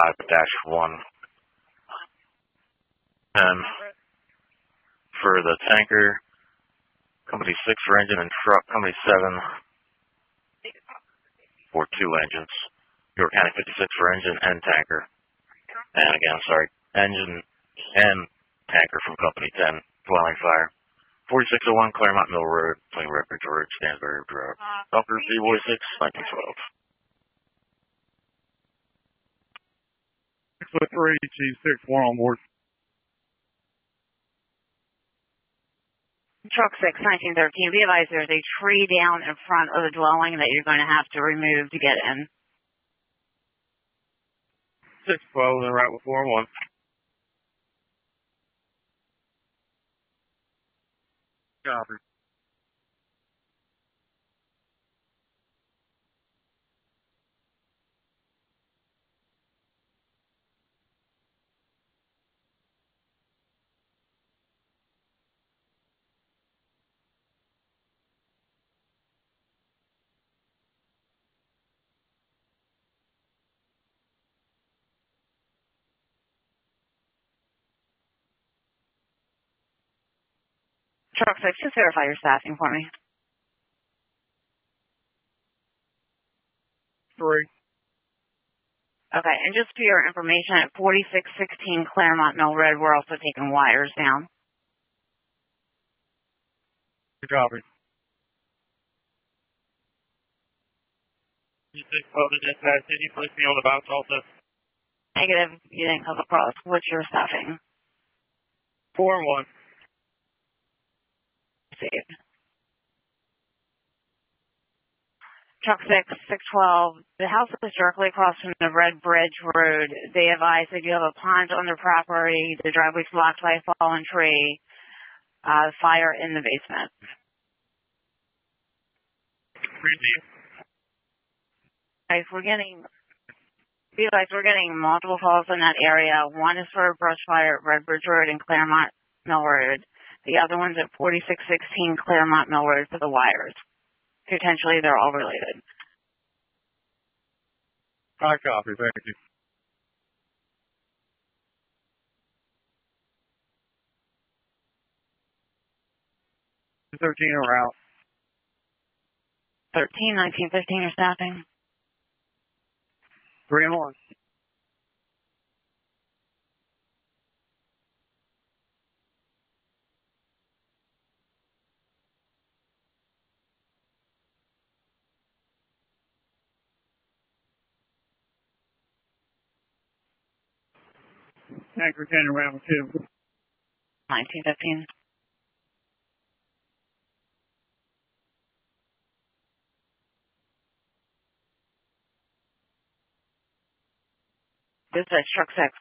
5-1. And for the tanker, Company 6 for engine and truck, Company 7 for 2 engines. York County 56 for engine and tanker. And again, sorry, engine and tanker from Company 10, dwelling fire. 4601 Claremont Mill Road, between Red Bridge Road, Stansbury Road. Upper Seaboy 6, 1912. 6-3, Chief 6-1 on board. Truck 6, 1913. Be advised there's a tree down in front of the dwelling that you're going to have to remove to get in. 6-12, and right before 1. Copy. Truck 6, just verify your staffing for me. 3. Okay, and just for your information, at 4616 Claremont Mill Road, we're also taking wires down. Copy. You 6-12 to dispatch, did you place me on the bounce also? Negative, you didn't come across. What's your staffing? 4-1. Saved. Truck 6, 612. The house is directly across from the Red Bridge Road. They advise that you have a pond on their property. The driveway's blocked by a fallen tree. Fire in the basement. Guys, we're getting multiple calls in that area. One is for a brush fire at Red Bridge Road and Claremont Mill Road. The other one's at 4616 Claremont Mill Road for the wires. Potentially, they're all related. I copy. Thank you. $13 en route. 13, 19, 15, you're staffing. 3 and 1. Anchor 10 and round 2. 19, 15. Dispatch truck 6.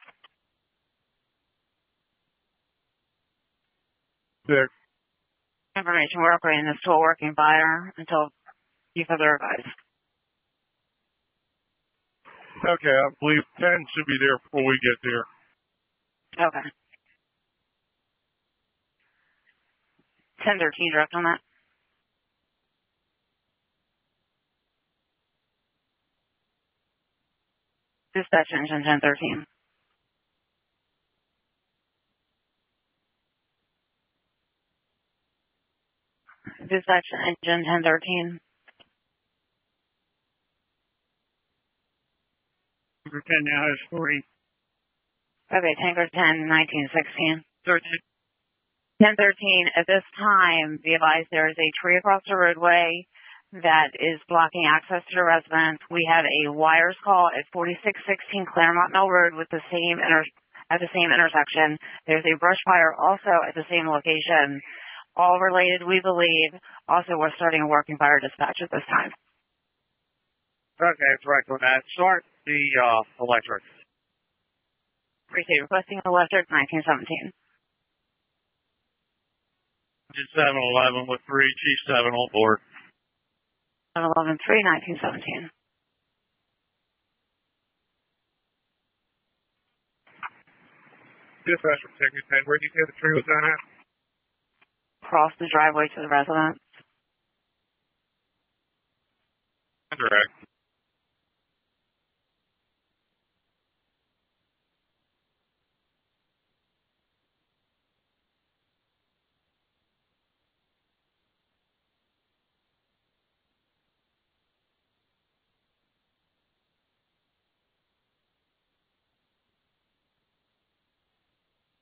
6. Information, we're operating this to a working buyer until you further advise. Okay, I believe 10 should be there before we get there. Okay. 1013 direct on that. Dispatch engine 1013. Dispatch engine 1013. Anchor 10 now has 3. Okay, tanker 10, 19, 16. 13. 1013, at this time, be advised there is a tree across the roadway that is blocking access to the residence. We have a wires call at 4616 Claremont Mill Road at the same intersection. There's a brush fire also at the same location. All related, we believe. Also, we're starting a working fire dispatch at this time. Okay, it's right on that. Start the electric. Appreciate requesting electric 1917. 711 with 3, Chief 7 on board. 711 3, 1917. Dispatch from Technic 10, where did you say the tree was at? Cross the driveway to the residence. Direct.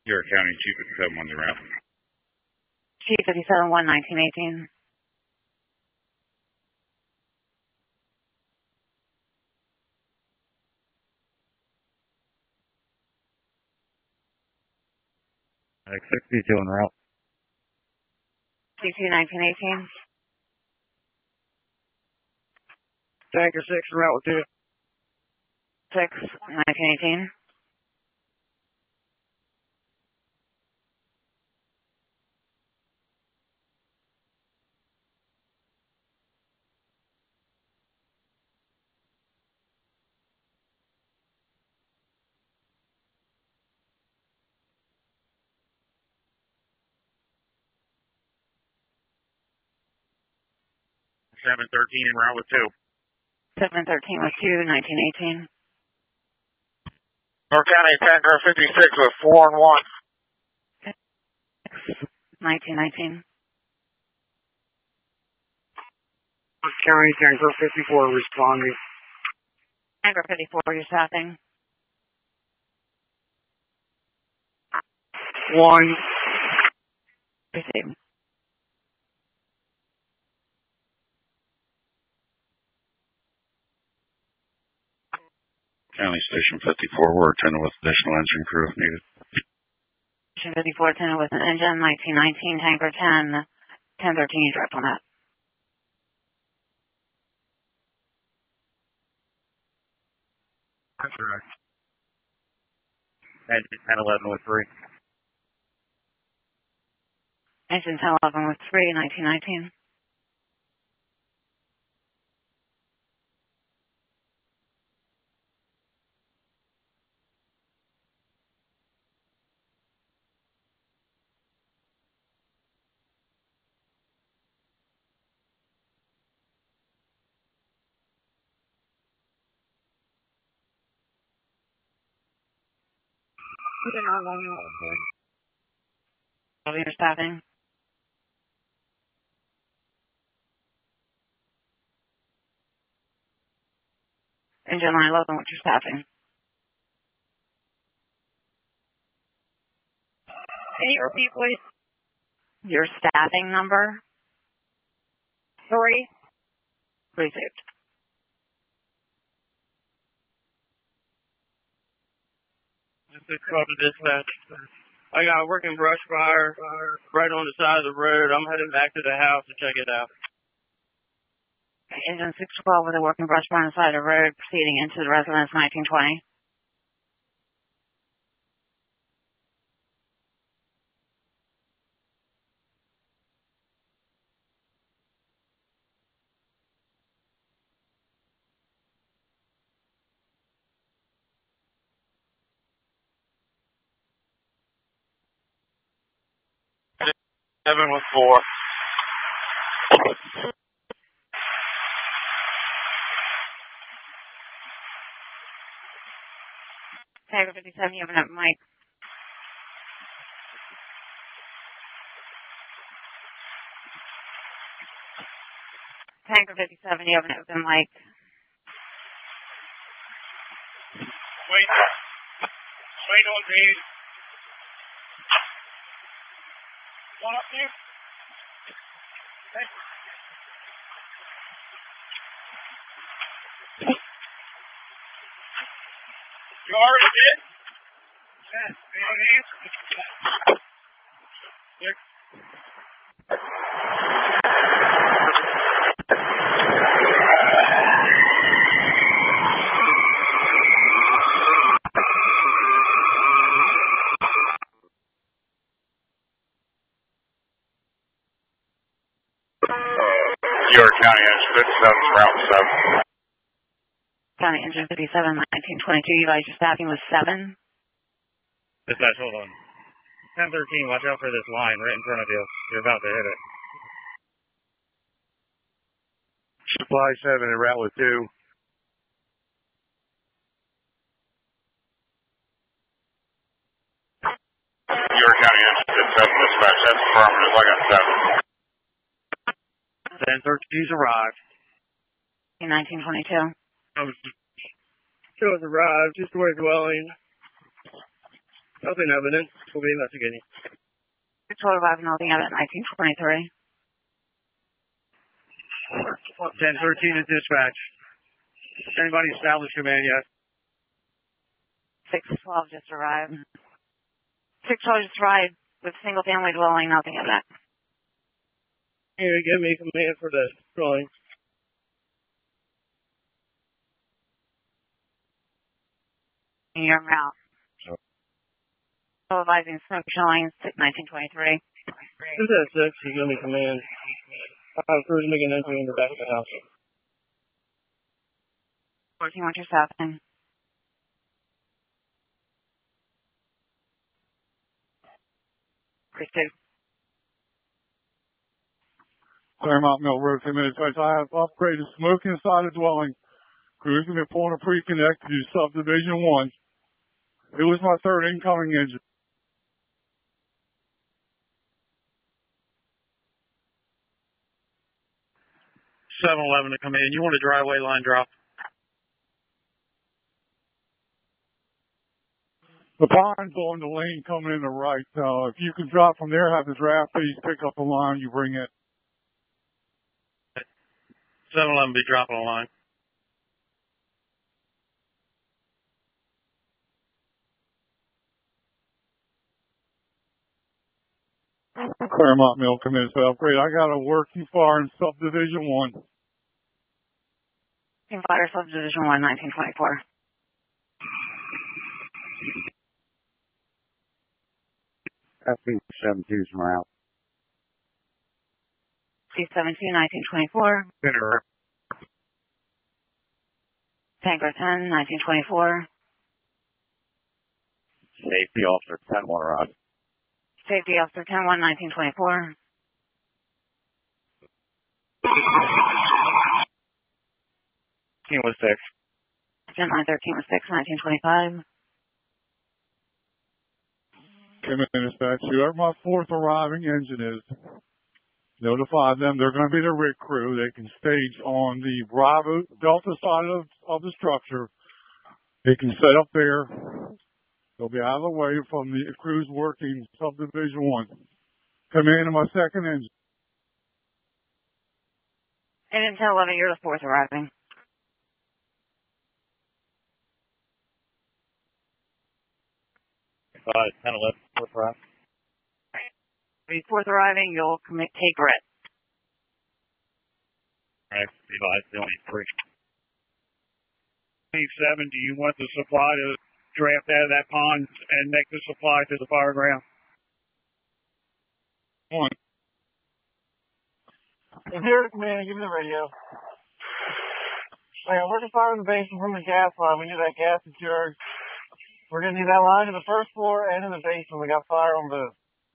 York County, Chief 57 on the route. Chief 57 1 1918. X62 on route. C2 1918. Tanker 6 en route with 2. 6 1918. Seven 13 en route with 2. 713 with 2 1918. York County, Tanker 56 with 4 and 1. 1919. York County, Tanker 54 responding. Tanker 54, you're stopping. 1. Received. County Station 54, we're attending with additional engine crew if needed. Station 54 attended with an engine. 1919. Tanker 10. 1013, you direct on that. That's correct. Engine 1011 with 3. Engine 1011 with 3 1919. You're stopping. Engine 911, what you're stopping. Can you repeat, please? Your staffing number? 3. Received. This is called to dispatch. I got a working brush fire right on the side of the road. I'm heading back to the house to check it out. Engine 612 with a working brush fire on the side of the road proceeding into the residence 1920. Seven with 4. Tanker 57, you have an Mike. Tanker 57, you have an open mic. Wait on me. One up there. You already did? Yeah. Any answer? York County Engine 57, route 7. County Engine 57, 1922, you guys, your staffing was 7. Dispatch, hold on. 1013, watch out for this line right in front of you. You're about to hit it. Supply 7 en route with 2. York County Engine 57, dispatch, that's affirmative. I got 7. 1013's arrived. In 1922. Shows arrived, just where dwelling. Nothing evident. We'll be investigating. Total of nothing evident, 1923. 1013 is dispatch. Anybody established command yet? 612 just arrived. 612 just arrived with single family dwelling, nothing of that. Here, give me command for the drawing. In your mouth. Advising smoke showing 1923. This is 6, you give me command. Crew's making entry in the back of the house. 14 what's your stopping? Claremont Mill Road, 10 minutes. I have upgraded smoke inside the dwelling. Crews have been pulling a pre-connect to subdivision 1. It was my third incoming engine. 711 to come in. You want a driveway line drop? The pond's on the lane coming in the right. If you can drop from there, have the draft piece pick up the line you bring in. 711 be dropping a line. Claremont Mill, come in. So upgrade. I got a working fire in subdivision 1. Fire subdivision 1, 1924. FP-72's morale. C-17, 1924. Dinner. Tango 10, 1924. Safety officer 10-1 arrived. Safety officer 10-1, 1924. Team was 6. Gent line 13 was 6, 1925. Come in, dispatch. Whoever my fourth arriving engine is, notify them they're going to be the rig crew. They can stage on the Bravo Delta side of the structure. They can set up there. They'll be out of the way from the crews working subdivision 1. Come in my second engine. And until 11, you're the fourth arriving. Five, 10, 11, fourth arrive. Be fourth arriving, you'll take grit. All right, be only 3. 7, do you want the supply to draft out of that pond and make the supply to the fire ground? 1. Here, command, give me the radio. We're just firing the basement from the gas line. We need that gas secured. We're going to need that line to the first floor and in the basement. We got fire on both.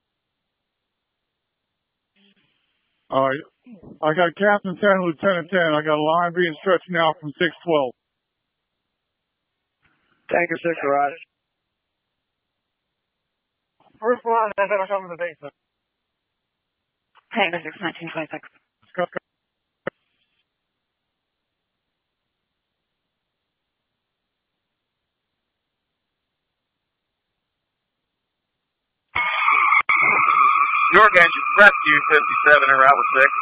All right. I got Captain 10, Lieutenant 10. I got a line being stretched now from 612. Tanker 6 arrived. First line, that's going to come to the basement. Tango 6, 1926. York engine rescue 57 and route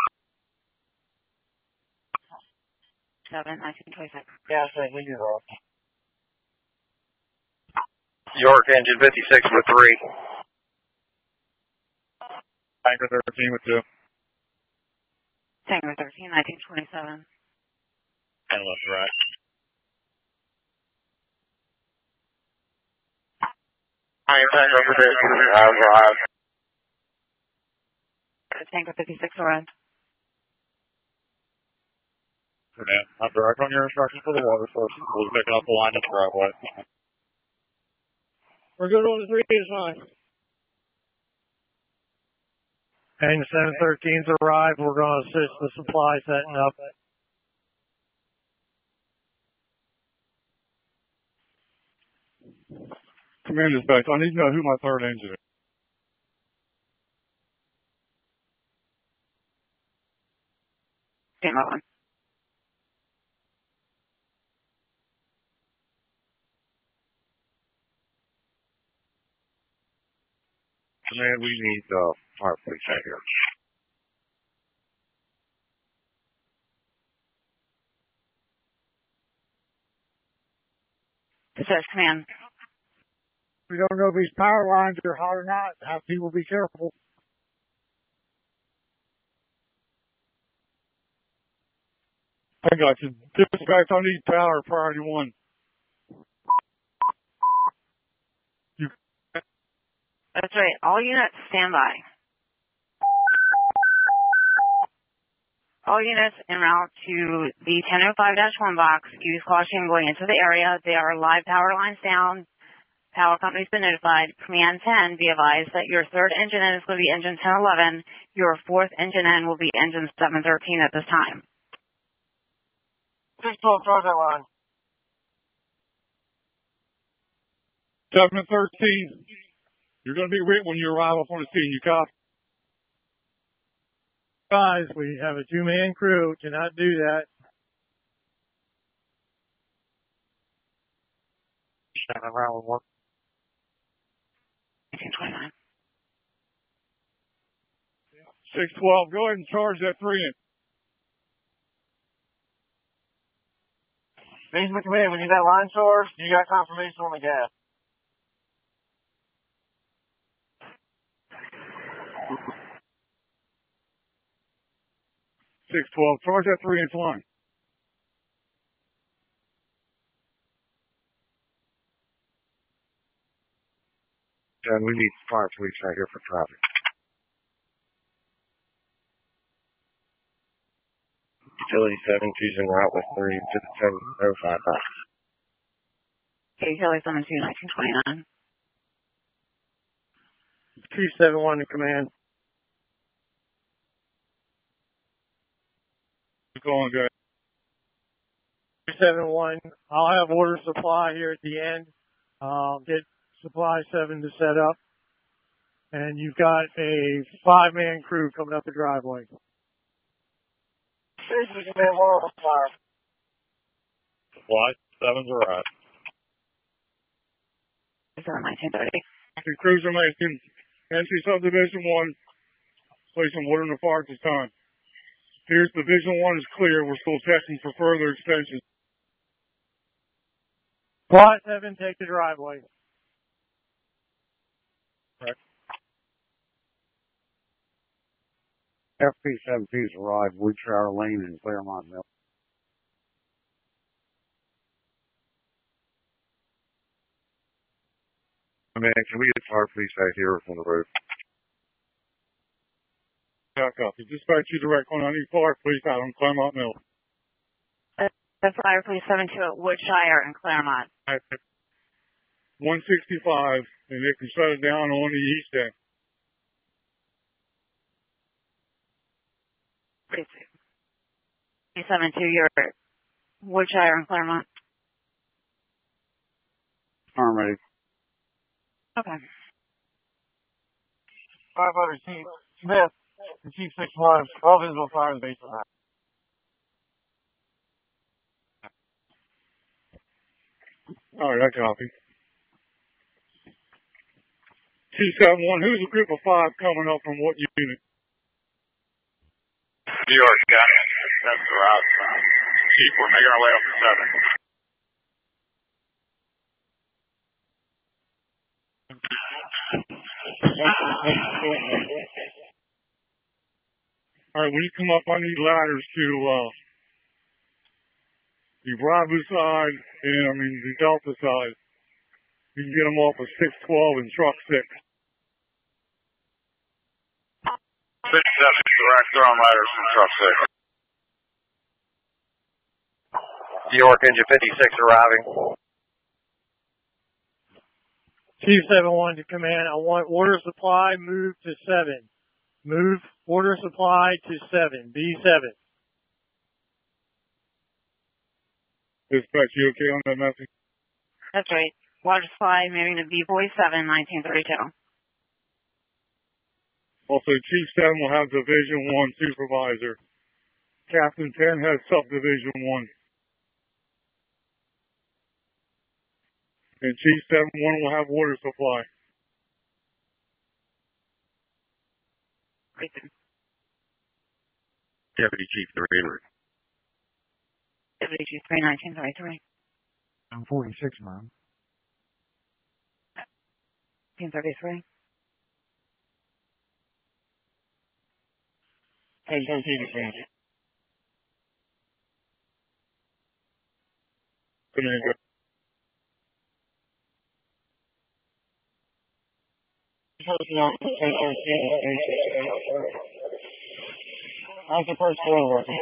6. 7, 1926. Yeah, I think we do that. York engine 56 with 3. Tanker 13 with 2. Tango 13, 1927. 10 left right. Tanker 56 has arrived. Tango 56 arrived. Yeah, I'm direct on your instructions for the water source. We'll be picking up the line at the driveway. We're good on the 3 is fine. And the 713's arrived. We're going to assist the supply setting up. Command dispatch. I need to know who my third engine is. Game on. Command, we need fire police out here. Dispatch command. We don't know if these power lines are hot or not. Have people be careful. I got you. Dispatch, I need power, priority 1. That's right. All units stand by. All units en route to the 1005-1 box. Use caution going into the area. There are live power lines down. Power company's been notified. Command 10, be advised that your third engine in is going to be engine 1011. Your fourth engine in will be engine 713 at this time. 612, charge that line. 713. You're going to be written when you arrive up on the scene. You copy? Guys, we have a 2-man crew. Cannot do that. 1929. 612. Go ahead and charge that 3 in. Basement command, we need that line charged. You got confirmation on the gas. Charge that 3-inch line. And we need fire police out here for traffic. Utility 7, choosing route with 3 to the 705 box. Okay, Utility 72, 1929. 271 to command. Keep going, guys. 271. I'll have order supply here at the end. Get supply 7 to set up. And you've got a 5-man crew coming up the driveway. Basement command, we're on fire. Supply 7's arrived. 1930. The crews are making entry subdivision 1. Placing water in the fire at this time. Here's division 1 is clear. We're still checking for further extensions. Supply 7, take the driveway. Right. FP-17's arrived, Woodshire Lane in Claremont Mill. Man, can we get fire police out here on the road? Yeah, copy. Dispatch you direct on. I need fire police out on Claremont Mill. That's Fire Police 72 at Woodshire and Claremont. 165, and they can shut it down on the east end. 72, you're at Woodshire and Claremont. Affirmative. Okay. Firefighter Chief Smith and Chief 61, all visible fire in the basement. All right, I copy. 271, who's a group of 5 coming up from what unit? New York, got it. That's the route. Chief, we're making our way up to 7. All right, when you come up, I need ladders to the Bravo side and the Delta side. You can get them off of 612 and truck 6. 6-7, direct, they're on ladders from truck 6. New York, engine 56 arriving. Chief 71 to command, I want order supply moved to 7. Move order supply to 7. B7. Dispatch, you okay on that message? That's right. Water supply moving to B-Boy 7, 1932. Also, Chief 7 will have Division 1 supervisor. Captain 10 has Subdivision 1. And Chief 7-1 will have water supply. Deputy Chief 3. Deputy Chief 3, 1933. I'm 46, Mom. 1933. Hey, don't see the thing. Commander. How's the first floor working?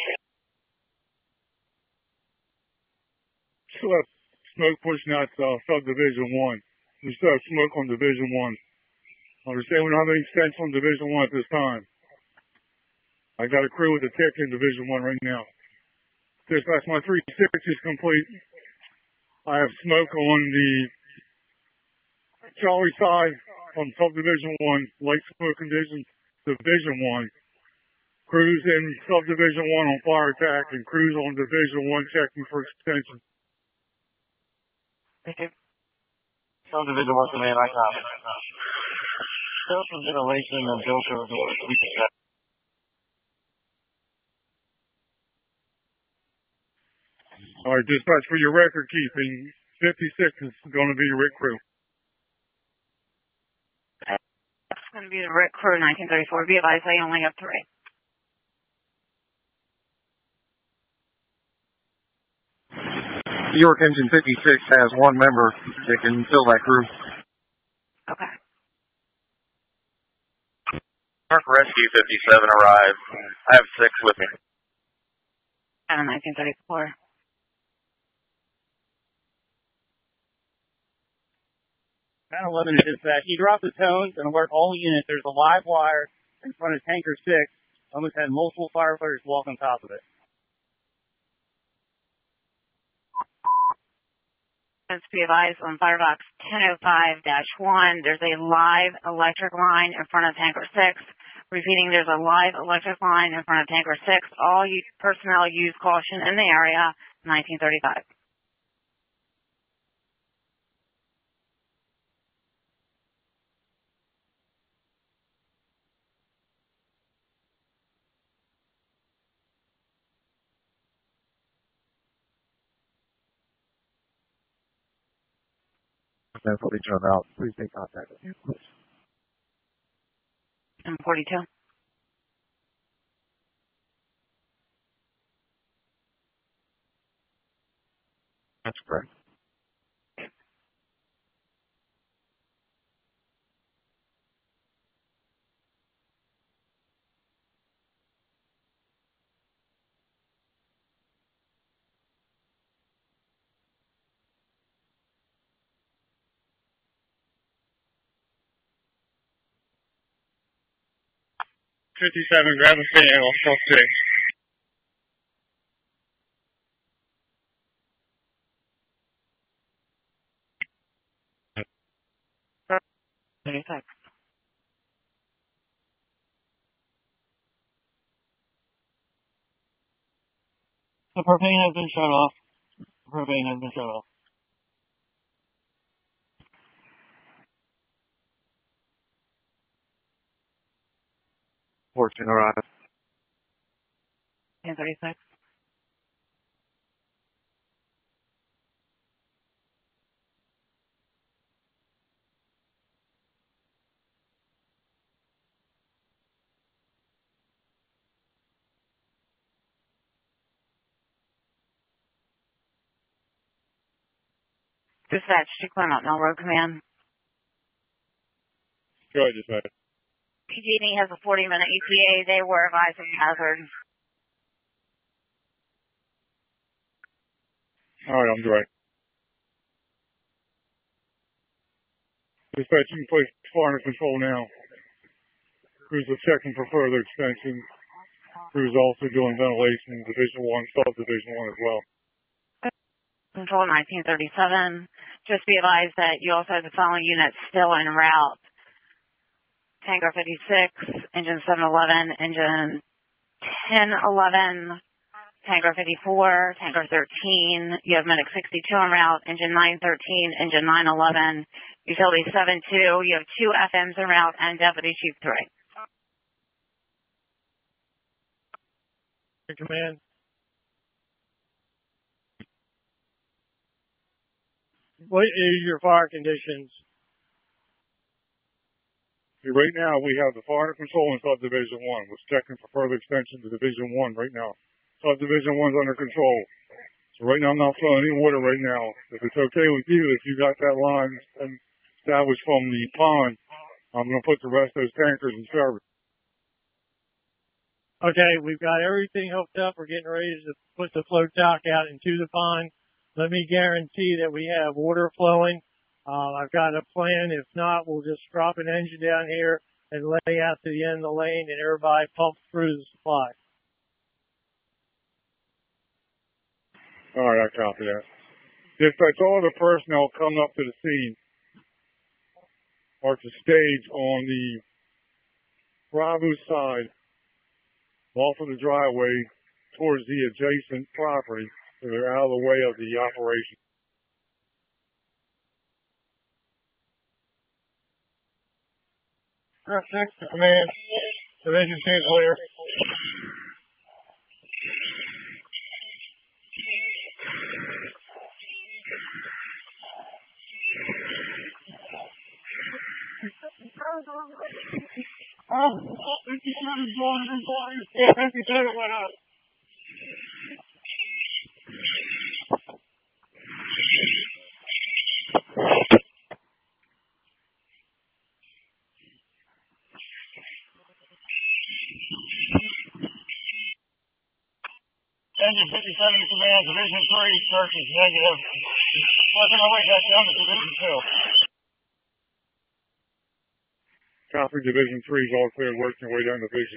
Still have smoke pushing out subdivision 1. We still have smoke on division 1. Understand we don't have any extension on division 1 at this time. I got a crew with a tick in division 1 right now. Dispatch, my 3-6 is complete. I have smoke on the Charlie side on subdivision 1, light smoke conditions, division 1. Crews in subdivision 1 on fire attack and crews on division 1 checking for extension. Subdivision 1 command, I copy. Filter ventilation and filter leak check. All right, dispatch, for your record keeping, 56 is going to be your RIT crew. That's going to be the RIT crew, 1934. Be advised, I only have 3. York Engine 56 has 1 member that can fill that crew. Okay. York Rescue 57 arrived. I have 6 with me. 1934. Kind of 11 dispatch. He dropped the tones and alert all units. There's a live wire in front of tanker 6. Almost had multiple firefighters walk on top of it. Let's be advised on Firebox 1005-1. There's a live electric line in front of tanker 6. Repeating, there's a live electric line in front of tanker 6. All personnel use caution in the area, 1935. That's what they turn out. Please take contact with you, please. 42. That's correct. Grab a fan, I'll talk to $36. The propane has been shut off. The propane has been shut off. Fortune arrived. 1036. Dispatch to Claremont Mill Road Command. Go ahead, dispatch. PG&E has a 40-minute ETA. They were advised of hazard. All right, I'm dry. Dispatch, you can place fire under control now. Crews are checking for further extension. Crews also doing ventilation, Division 1, Subdivision 1 as well. Control 1937. Just be advised that you also have the following units still en route. Tanker 56, Engine 711, Engine 1011, Tanker 54, Tanker 13. You have Medic 62 en route, Engine 913, Engine 911, Utility 72. You have 2 FMs en route and Deputy Chief 3. Command. What is your fire conditions? Right now, we have the fire control in Subdivision 1. We're checking for further extension to Division 1 right now. Subdivision 1's under control. So right now, I'm not flowing any water right now. If it's okay with you, if you got that line established from the pond, I'm going to put the rest of those tankers in service. Okay, we've got everything hooked up. We're getting ready to put the float dock out into the pond. Let me guarantee that we have water flowing. I've got a plan. If not, we'll just drop an engine down here and lay out to the end of the lane and everybody pump through the supply. All right, I copy that. Dispatch, all the personnel coming up to the scene are to stage on the Bravo side off of the driveway towards the adjacent property, so they're out of the way of the operation. Truck 6 to command. Division 2 clear. Oh, 57 going in fire. Yeah, 57 went up. Engine 57 to command, Division 3, search is negative. Working my way back down to Division 2. Copy, Division 3 is all clear, working your way down to Division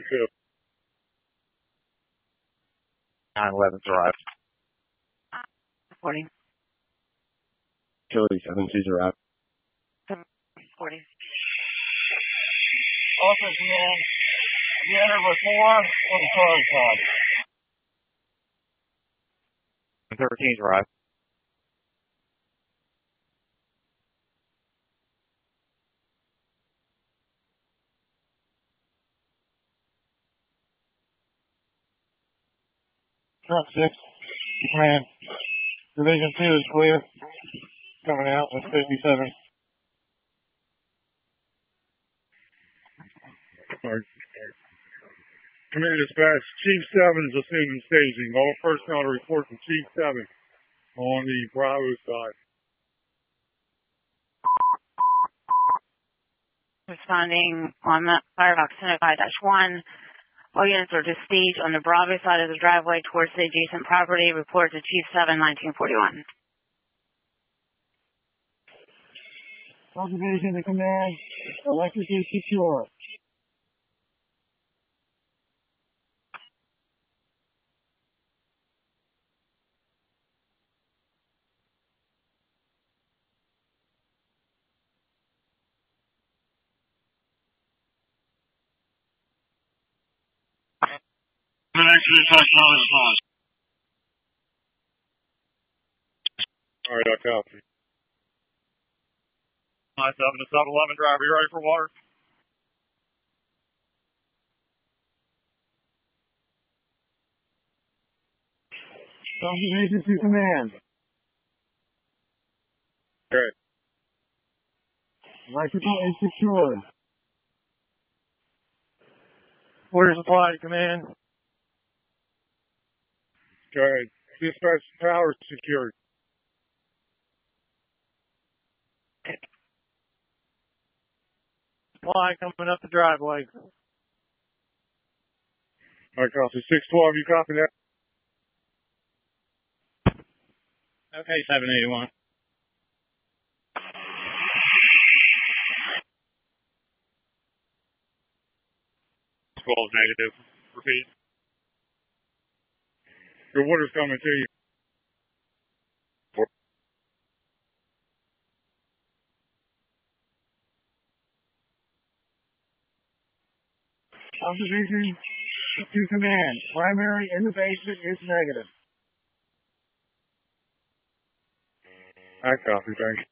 2. 911's arrived. 40. Utility 7-2's arrived. 40. Also, command, you entered with 4 on the Charlie side. 13's arrived. Truck 6, command. Division 2 is clear. Coming out with 57. Command dispatch, Chief 7's assuming staging. All personnel to report to Chief 7 on the Bravo side. Responding on the Firebox 105-1. All units are to stage on the Bravo side of the driveway towards the adjacent property. Report to Chief 7, 1941. Subdivision to command. Electric is secure. All right, I copy. 7 to 711 driver, you ready for water? Subdivision to command. Okay. Electrical is secured. Water supply to command. Okay. Dispatch, power secured. Supply coming up the driveway. All right, copy. 612, you copy that? Okay, 781. Falls negative. Repeat. Your water's coming to you. Subdivision to command. Primary in the basement is negative. I copy, thanks.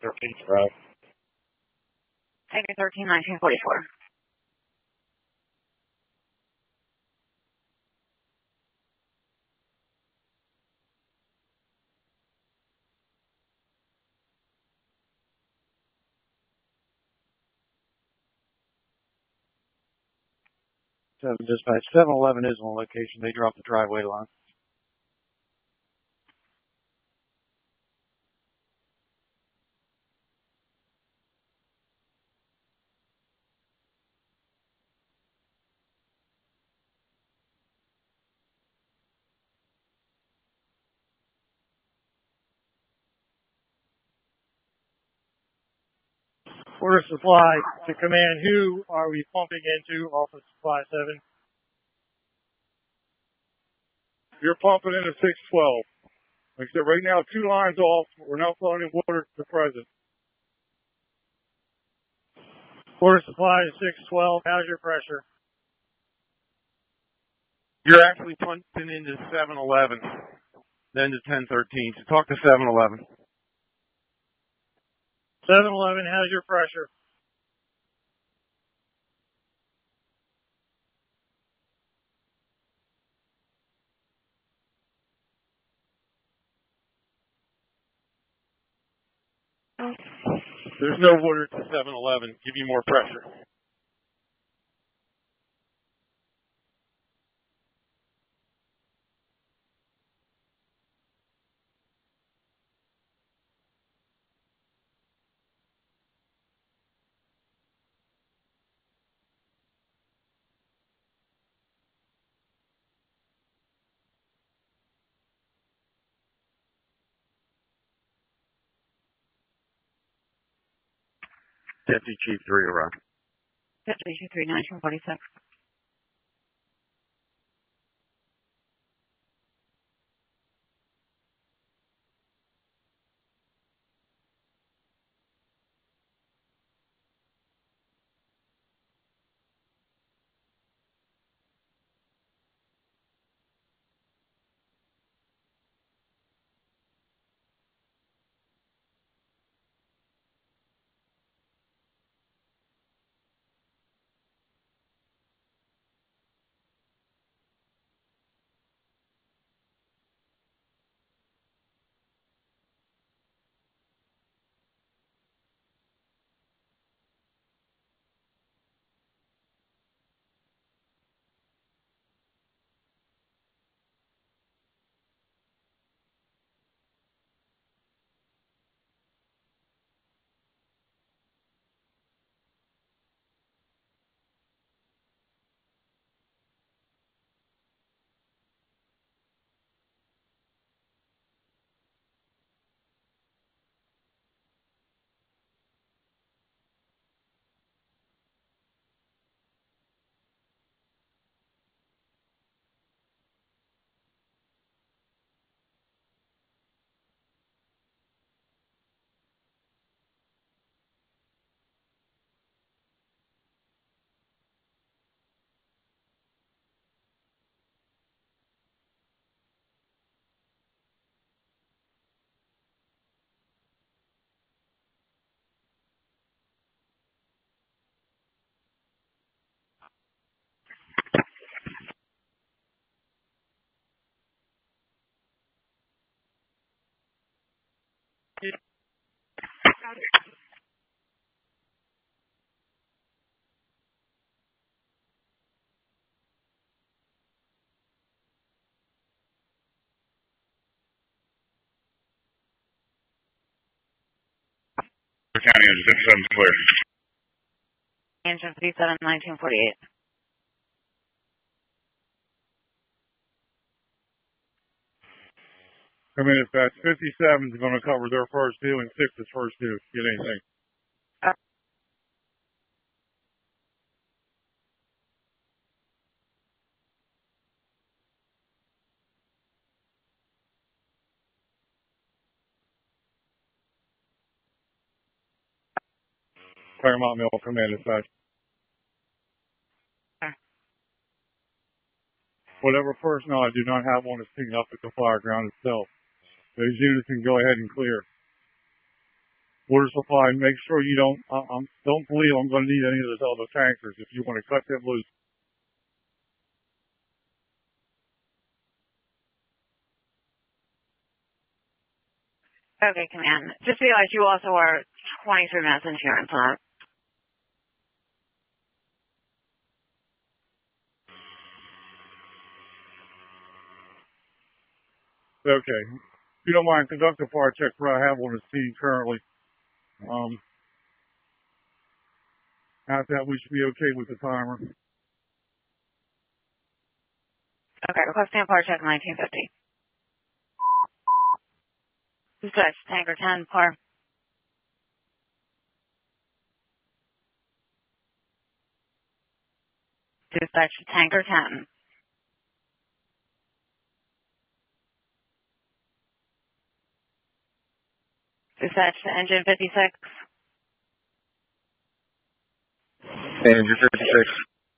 13th Drive. Tiger 13, 1944. Dispatch, 7-Eleven is on location. They dropped the driveway line. Order supply to command. Who are we pumping into off of supply 7? You're pumping into 612. Like I said, right now, 2 lines off. We're not flowing in water to present. Order supply to 612. How's your pressure? You're actually pumping into 7-Eleven, then to 1013. So talk to 7-Eleven. 7-Eleven, how's your pressure? There's no water to 7-Eleven. Give you more pressure. Deputy Chief 3, around. Deputy Chief 3, 1946. County Engine 57 clear. Engine 57, 1948. I mean, if that's 57 is going to cover their first due and 6 is first due. Get anything. Claremont Mill Command Dispatch. Whatever personnel I do not have on is picking up at the fire ground itself. Those units can go ahead and clear. water supply. Make sure you don't believe I'm going to need any of those other tankers if you want to cut them loose. Okay, Command. Just realize you also are 23 minutes into your incident. Okay. If you don't mind, conduct a fire check for I have on the scene currently. After that, we should be okay with the timer. Okay, requesting a par check 1950. Dispatch tanker 10, par. Dispatch tanker 10. Dispatch to engine 56. Engine 56.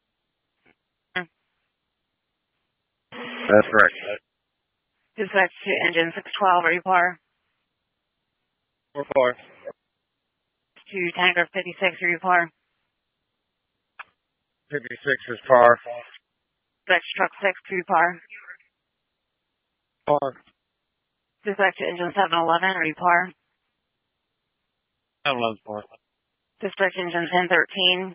That's correct. Dispatch to engine 612, are you par? We're far. To tanker 56, are you par? 56 is par. Dispatch truck 6, are you par? Par. Dispatch to engine 711, are you par? 711's par. Dispatch engine 1013.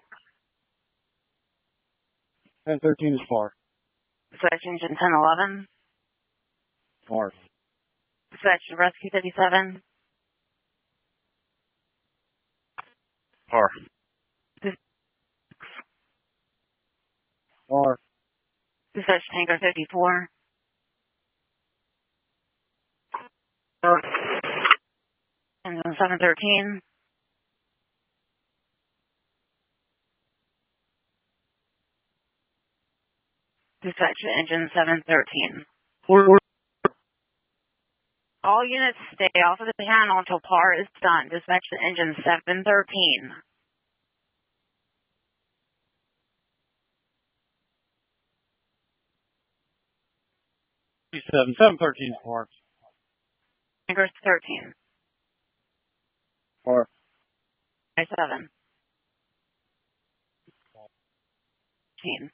1013 is par. Dispatch engine 1011. Par. Dispatch to rescue 57. Par. Par. Dispatch tanker 54. Engine 713. Dispatch to engine 713. All units stay off of the panel until par is done. Dispatch to engine 713. 713's par. Tanker 13. Par. 7. 15.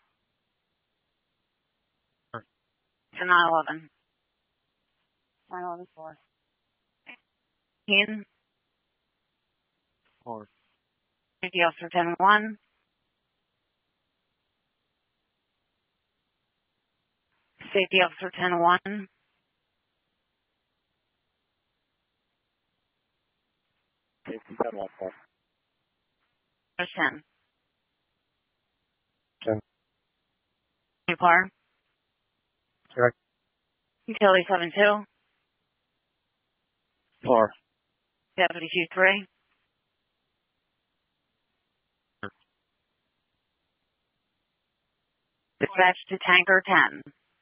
To 911. 911 4. 15. Par. Safety officer 10-1. Safety officer 10-1. Safety 10-1 par. 10. 10. New par. Correct. Utility 7-2. Par. Deputy 2-3. Dispatch to tanker 10.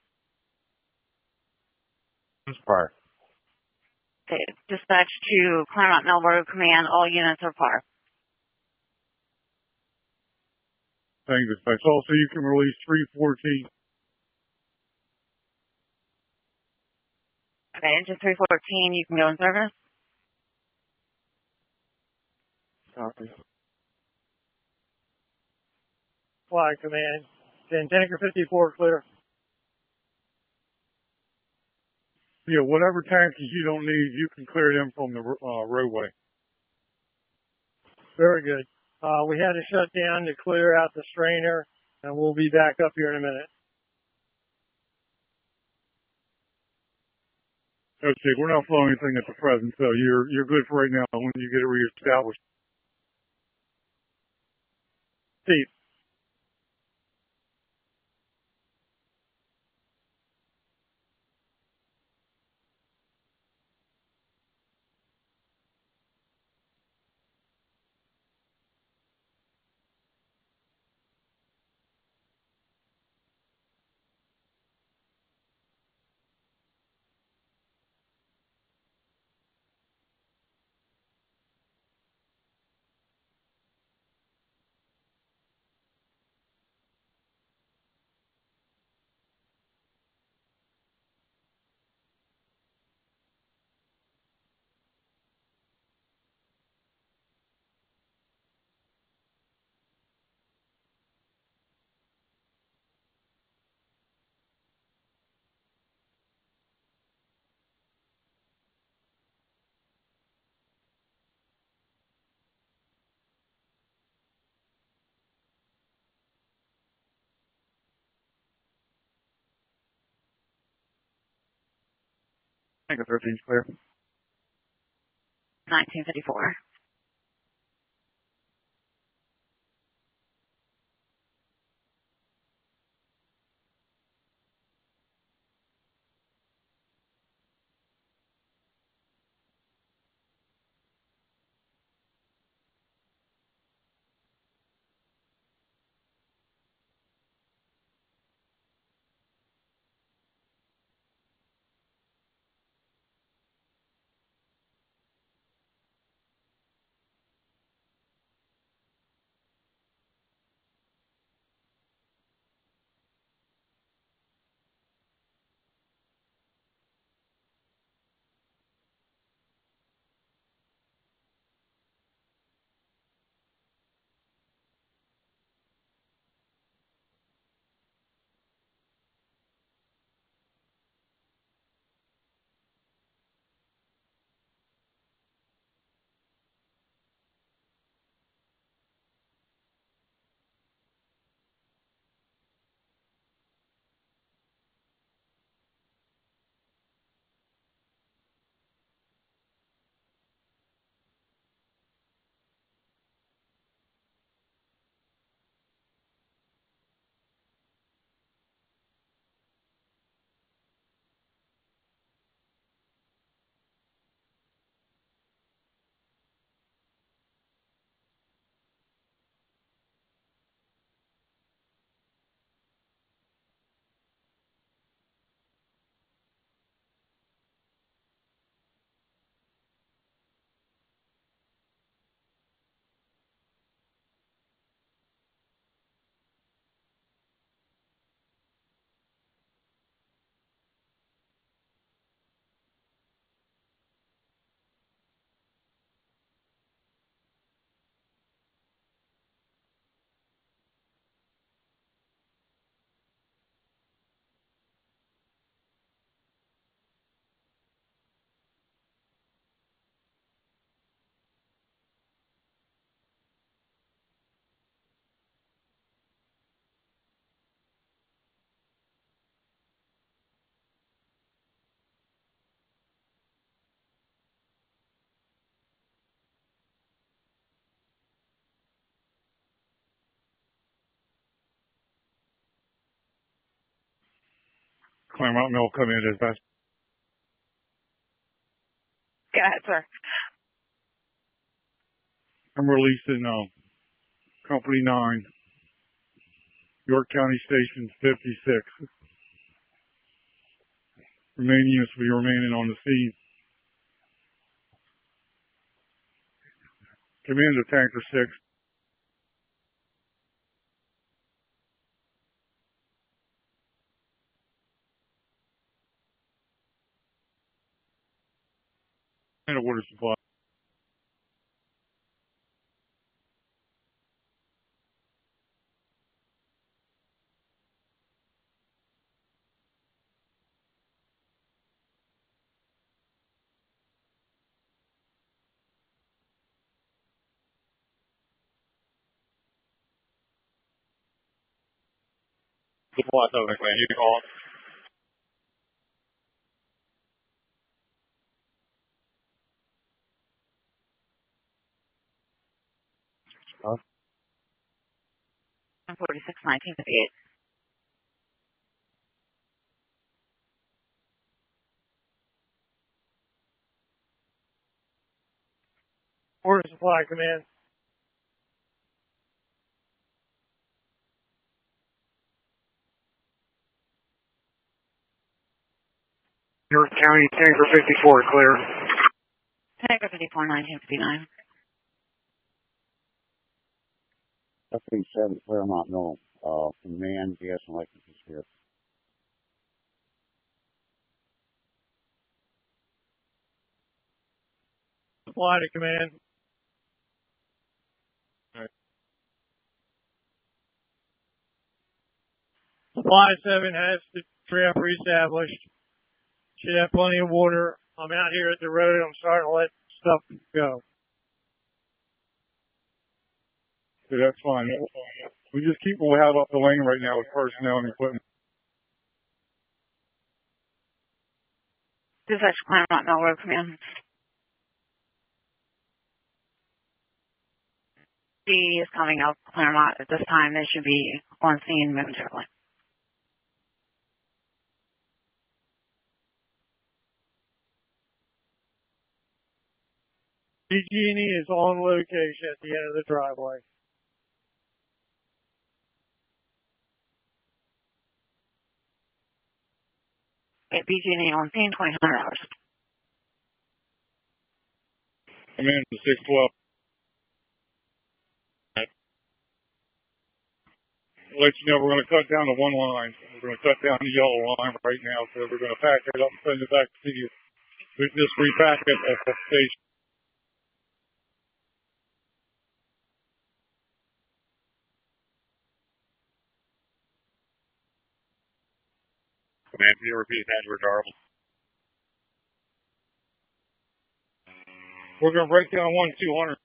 Par. Okay. Dispatch to Claremont Melbourne Command. All units are par. Thank you, dispatch. Also, you can release 314. Okay, engine 314, you can go in service. Copy. Fly command. Then tanker 54 clear. Yeah, whatever tankers you don't need, you can clear them from the roadway. Very good. We had to shut down to clear out the strainer, and we'll be back up here in a minute. Okay, we're not flowing anything at the present, so you're good for right now when you get it reestablished. Steve. Tanker 13's clear. 1954. Claremont Mill come in as best. Go ahead, sir. I'm releasing Company 9, York County Station 56. Remaining units will be remaining on the scene. Command to Tanker 6. And a water supply. Supply Southern Clan, you call it. Huh? 46, 1958. Water Supply Command. York County Tanker 54, clear. Tanker 54, 1959. F-87 Claremont Mill, command, gas and licenses here. Supply to command. Supply 7 has the trail pre-established. Should have plenty of water. I'm out here at the road. I'm starting to let stuff go. So that's fine. We just keep what we have up the lane right now with personnel and equipment. Dispatch Claremont Mill Road Command. D is coming up Claremont at this time. They should be on scene momentarily. PG&E is on location at the end of the driveway. Okay, PG&E on scene, 2000 hours. Command to 612. Let you know we're going to cut down to one line. We're going to cut down the yellow line right now, so we're going to pack it up and send it back to you. We just repack it at the station. Command, can you repeat that? We're Darrell. We're going to break down 1-200.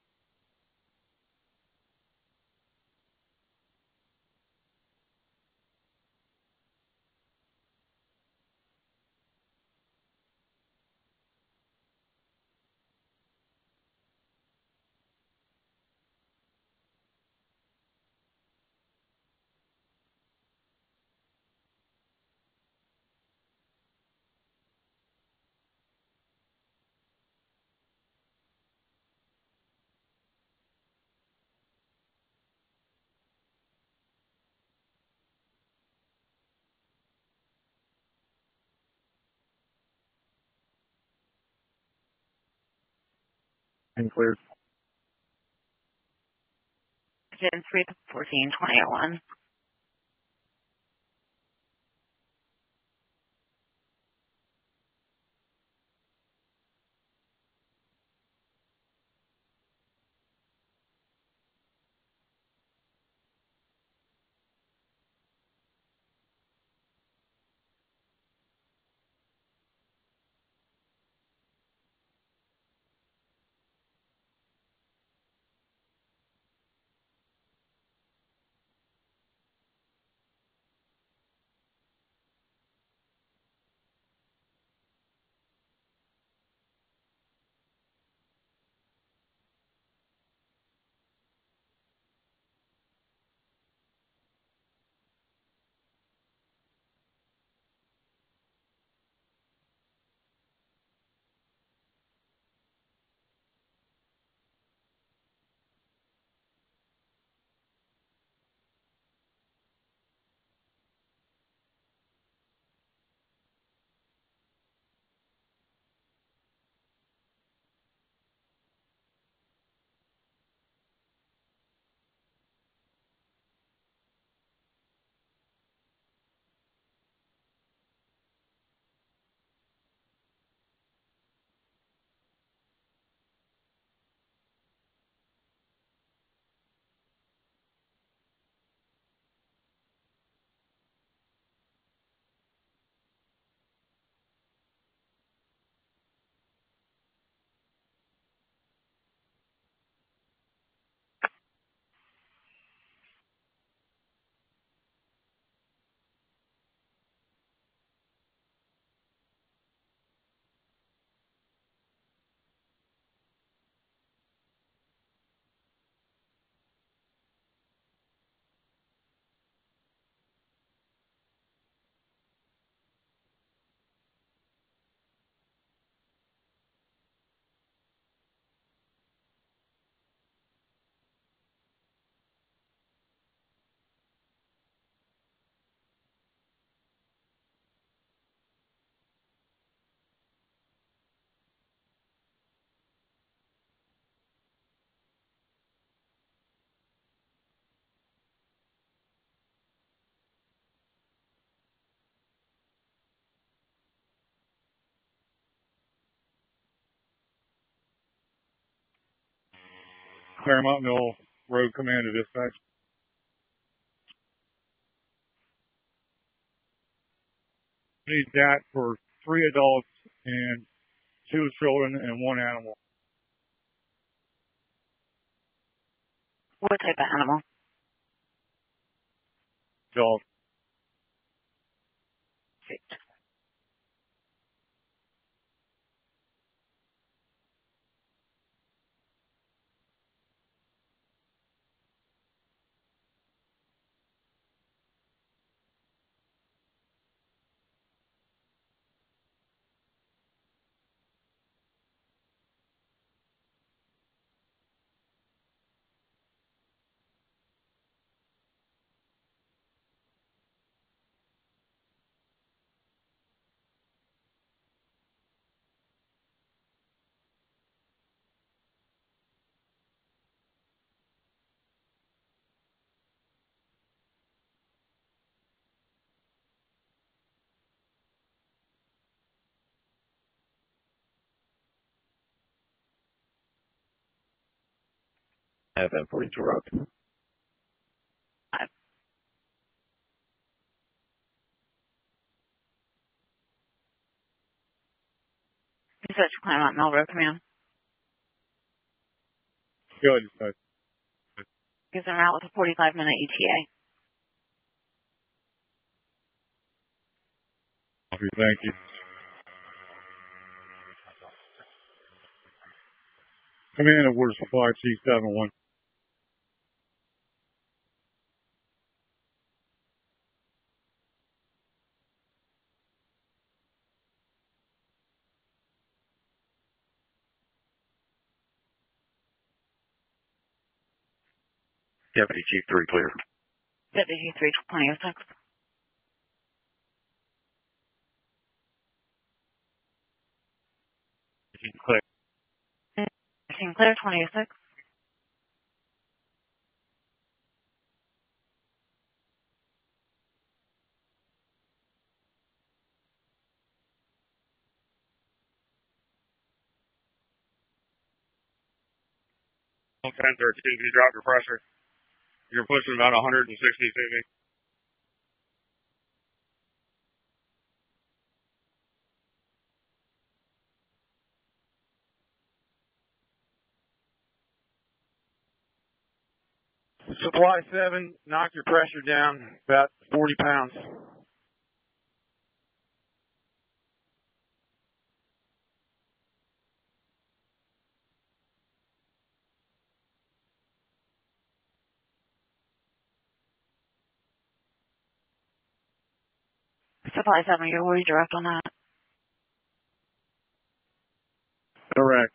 And clear. Gen 314-2001. Claremont Mill Road Command to dispatch. Need that for 3 adults and 2 children and 1 animal. What type of animal? Dog. FM 42 Road. Dispatch Claremont Mill Road Command. Go ahead, dispatch. Gives them out with a 45-minute ETA. Okay, thank you. Command of Water Supply, Chief 71. Deputy Chief 3 clear. Deputy 32006. Clear. Team clear 2006. On 1013, can you drop your pressure? You're pushing about 160 pp. Supply 7, knock your pressure down about 40 pounds. Supply 7, you're redirect on that. Correct.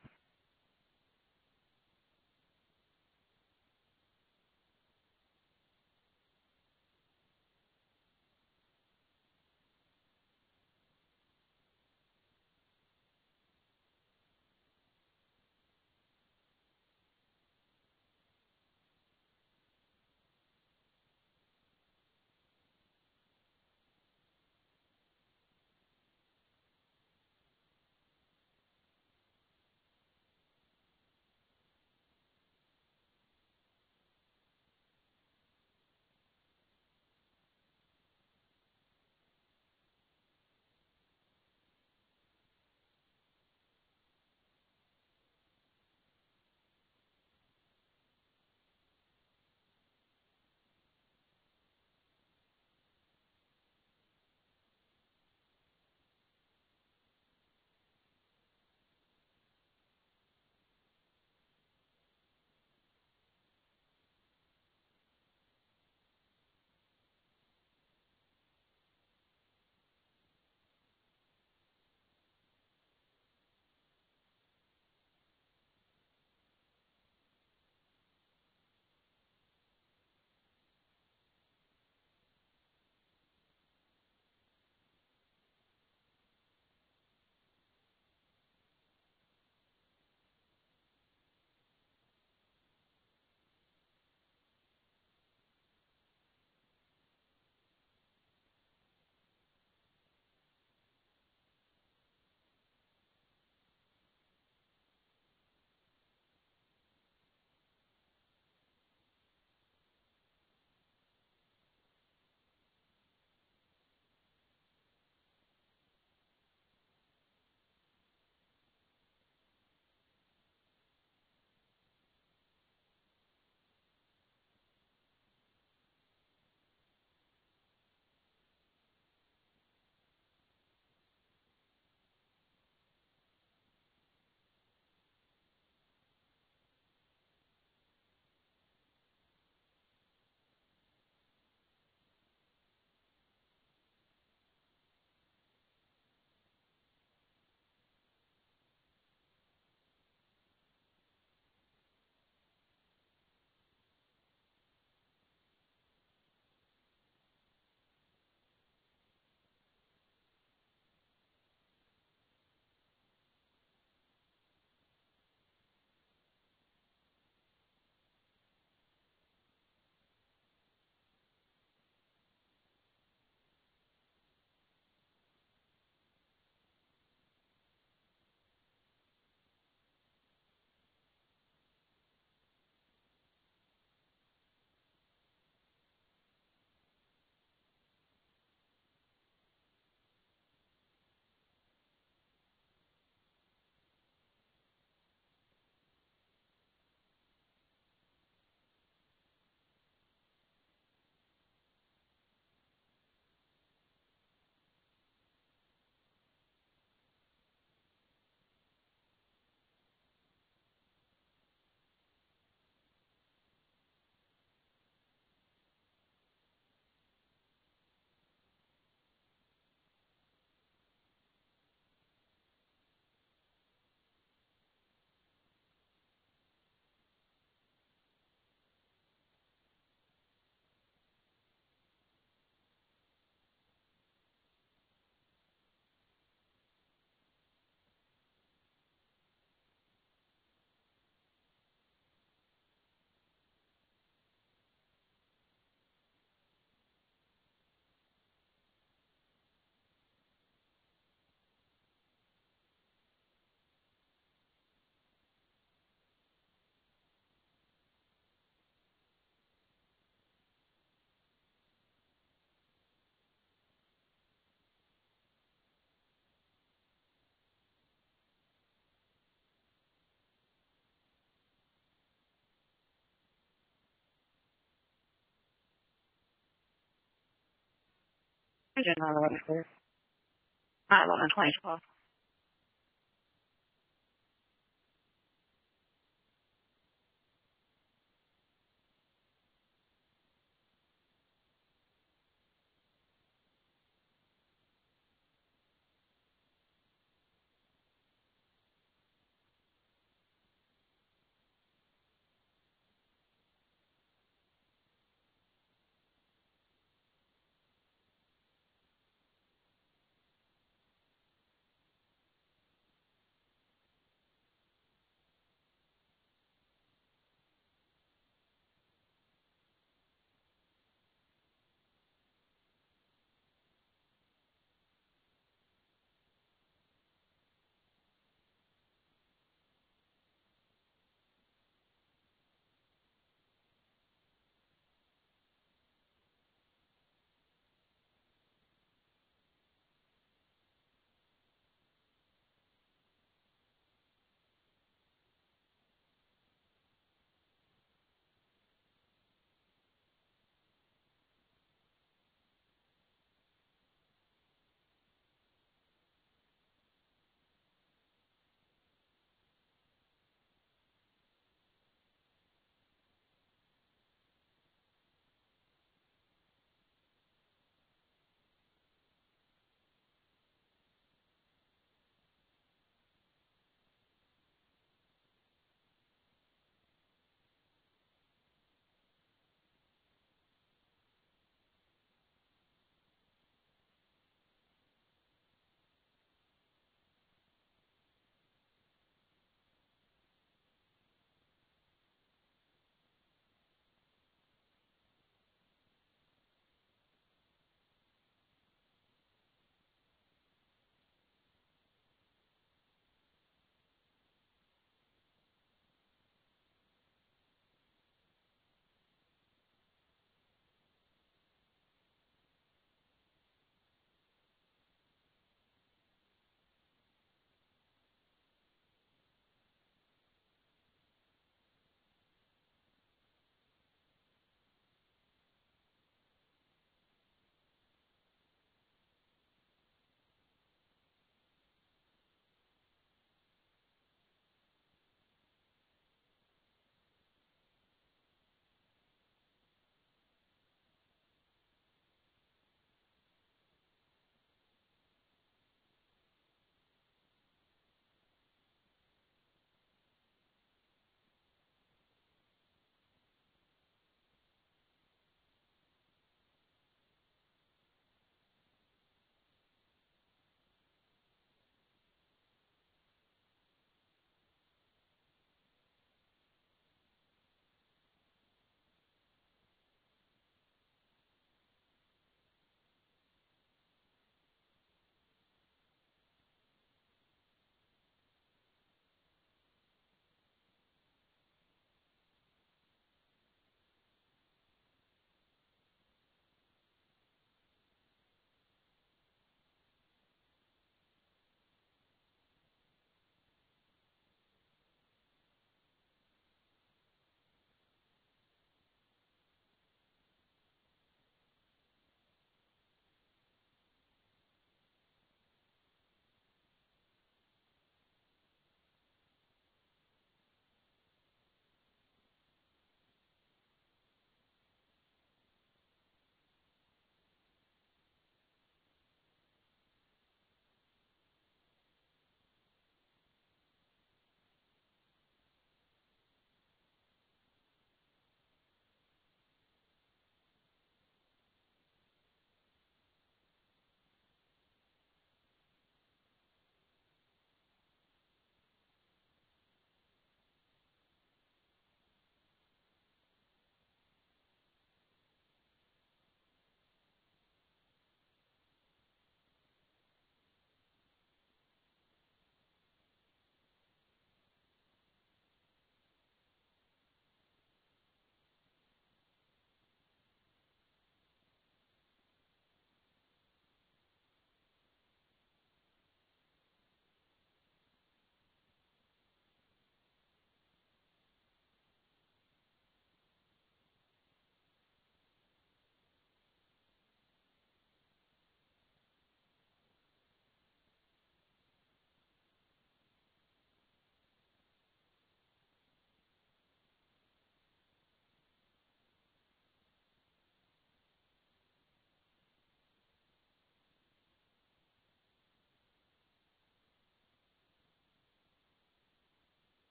Engine 911 clear. 911 2012.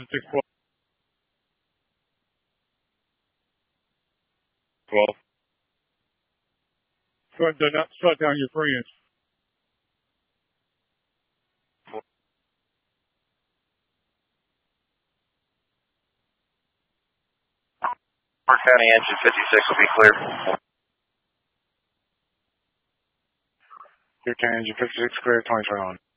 5612. 12. Shut down your friends. Park County engine 56 will be clear. Your County engine 56 clear, 20 turn on.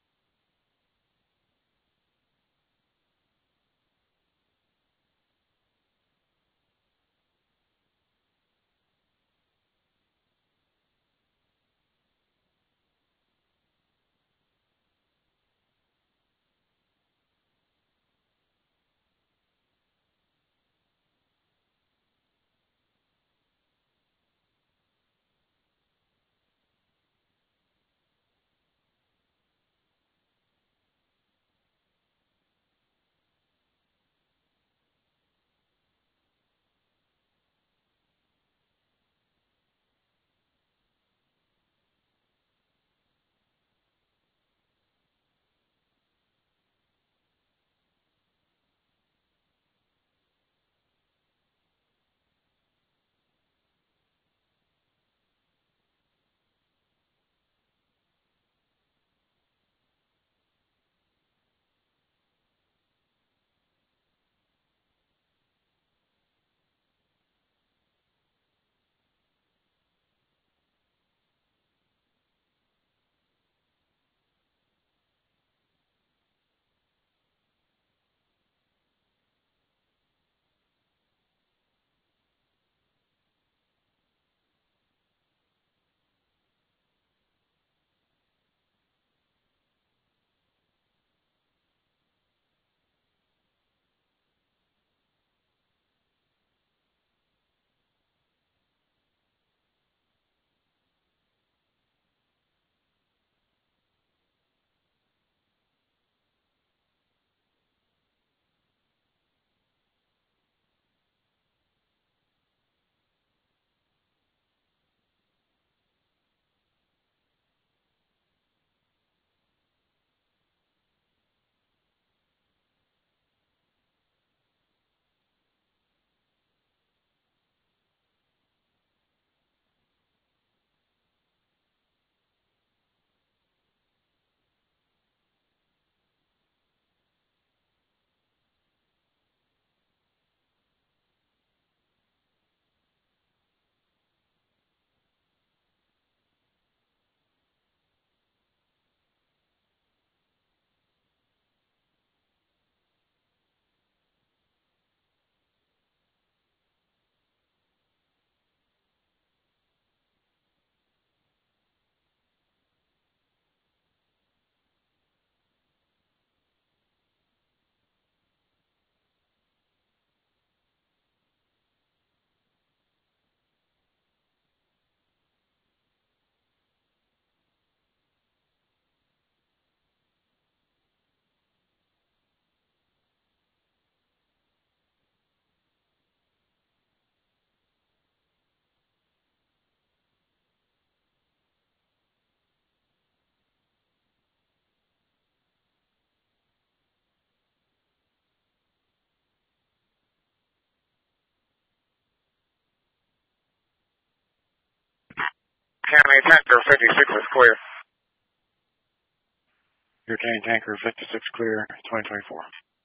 County tanker 56 is clear. Your County tanker 56 clear, 2024.